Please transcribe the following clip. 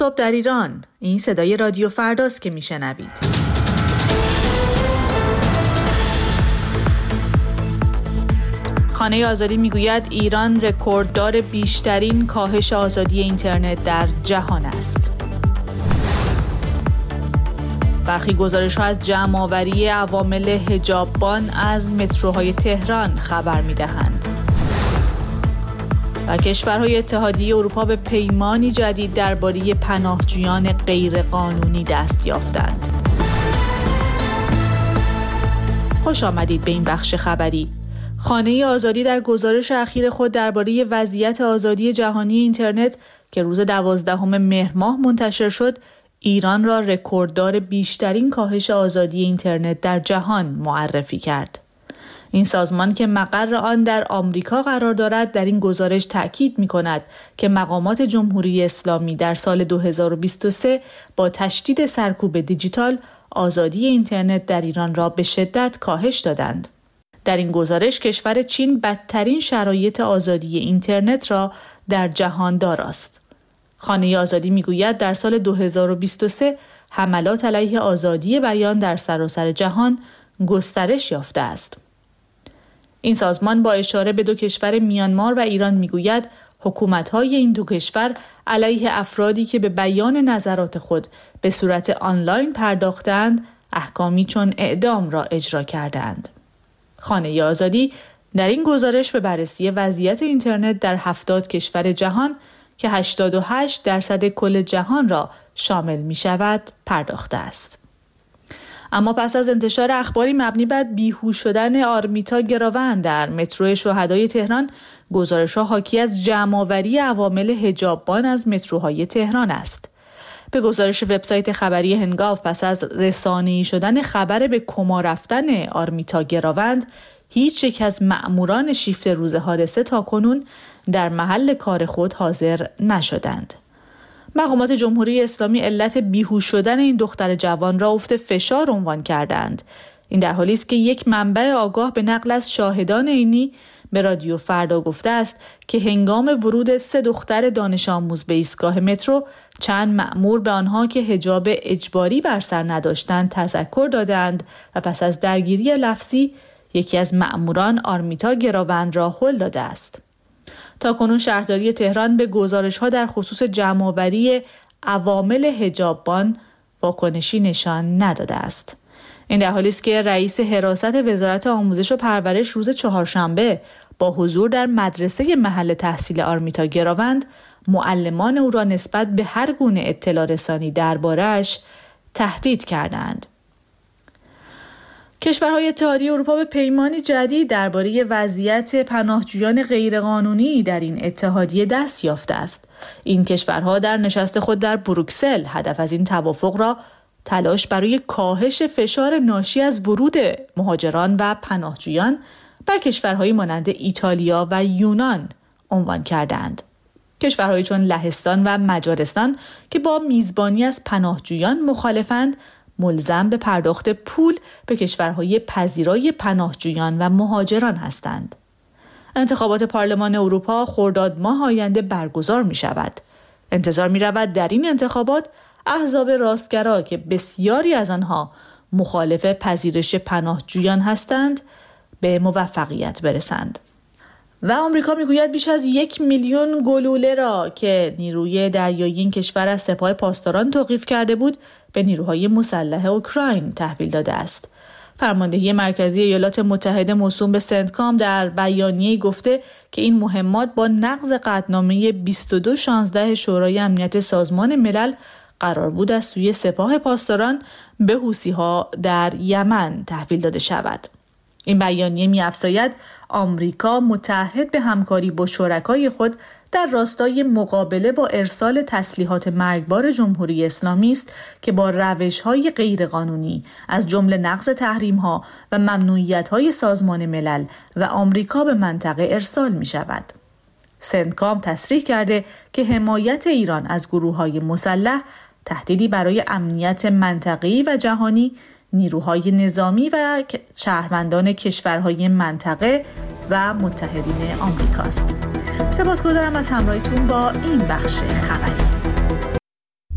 صبح در ایران، این صدای رادیو فرداست که میشنوید. خانه آزادی میگوید ایران رکورددار بیشترین کاهش آزادی اینترنت در جهان است. برخی گزارش‌ها از جمع‌آوری عوامل حجاببان از متروهای تهران خبر می‌دهند. و کشورهای اتحادیه اروپا به پیمانی جدید درباره پناهجویان غیرقانونی دست یافتند. خوش آمدید به این بخش خبری. خانه آزادی در گزارش اخیر خود درباره وضعیت آزادی جهانی اینترنت که روز 12 مهر ماه منتشر شد، ایران را رکورددار بیشترین کاهش آزادی اینترنت در جهان معرفی کرد. این سازمان که مقر آن در آمریکا قرار دارد در این گزارش تأکید می‌کند که مقامات جمهوری اسلامی در سال 2023 با تشدید سرکوب دیجیتال آزادی اینترنت در ایران را به شدت کاهش دادند. در این گزارش کشور چین بدترین شرایط آزادی اینترنت را در جهان داراست. خانه آزادی میگوید در سال 2023 حملات علیه آزادی بیان در سراسر جهان گسترش یافته است. این سازمان با اشاره به دو کشور میانمار و ایران میگوید حکومت‌های این دو کشور علیه افرادی که به بیان نظرات خود به صورت آنلاین پرداختند احکامی چون اعدام را اجرا کردند. خانه آزادی در این گزارش به بررسی وضعیت اینترنت در 70 کشور جهان که 88% کل جهان را شامل می شود پرداخته است. اما پس از انتشار اخباری مبنی بر بیهوش شدن آرمیتا گراوند در مترو شهدای تهران، گزارش‌ها حاکی از جمع‌آوری عوامل حجاببان از متروهای تهران است. به گزارش وبسایت خبری هنگاو پس از رسانه‌ای شدن خبر به کما رفتن آرمیتا گراوند، هیچ یک از مأموران شیفت روز حادثه تاکنون در محل کار خود حاضر نشدند. مقامات جمهوری اسلامی علت بیهوش شدن این دختر جوان را افت فشار عنوان کردند. این در حالی است که یک منبع آگاه به نقل از شاهدان عینی به رادیو فردا گفته است که هنگام ورود 3 دختر دانش آموز به ایستگاه مترو چند مأمور به آنها که حجاب اجباری بر سر نداشتند تذکر دادند و پس از درگیری لفظی یکی از مأموران آرمیتا گراوند را هل داده است. تاکنون شهرداری تهران به گزارش‌ها در خصوص جمع‌آوری عوامل حجاببان واکنشی نشان نداده است. این در حالی است که رئیس حراست وزارت آموزش و پرورش روز چهارشنبه با حضور در مدرسه محل تحصیل آرمیتا گراوند معلمان او را نسبت به هر گونه اطلاع رسانی درباره‌اش تهدید کردند. کشورهای اتحادیه اروپا به پیمانی جدید درباره وضعیت پناهجویان غیرقانونی در این اتحادیه دست یافته است. این کشورها در نشست خود در بروکسل هدف از این توافق را تلاش برای کاهش فشار ناشی از ورود مهاجران و پناهجویان بر کشورهای مانند ایتالیا و یونان عنوان کردند. کشورهایی چون لهستان و مجارستان که با میزبانی از پناهجویان مخالفند، ملزم به پرداخت پول به کشورهای پذیرای پناهجویان و مهاجران هستند. انتخابات پارلمان اروپا خرداد ماه آینده برگزار می شود. انتظار می رود در این انتخابات احزاب راستگرا که بسیاری از آنها مخالف پذیرش پناهجویان هستند به موفقیت برسند. و آمریکا میگوید بیش از 1 میلیون گلوله را که نیروی دریایی این کشور از سپاه پاسداران توقیف کرده بود به نیروهای مسلح اوکراین تحویل داده است. فرماندهی مرکزی ایالات متحده موسوم به سنتکام در بیانیه‌ای گفته که این مهمات با نقض قطعنامه 2216 شورای امنیت سازمان ملل قرار بود از سوی سپاه پاسداران به حوثی‌ها در یمن تحویل داده شود. این بیانیه می‌افزاید آمریکا متعهد به همکاری با شرکای خود در راستای مقابله با ارسال تسلیحات مرگبار جمهوری اسلامی است که با روش‌های غیرقانونی از جمله نقض تحریم‌ها و ممنوعیت‌های سازمان ملل و آمریکا به منطقه ارسال می‌شود. سنتکام تصریح کرده که حمایت ایران از گروه‌های مسلح تهدیدی برای امنیت منطقه‌ای و جهانی، نیروهای نظامی و شهروندان کشورهای منطقه و متحدین آمریکاست. سپاسگزارم از همراهیتون با این بخش خبری.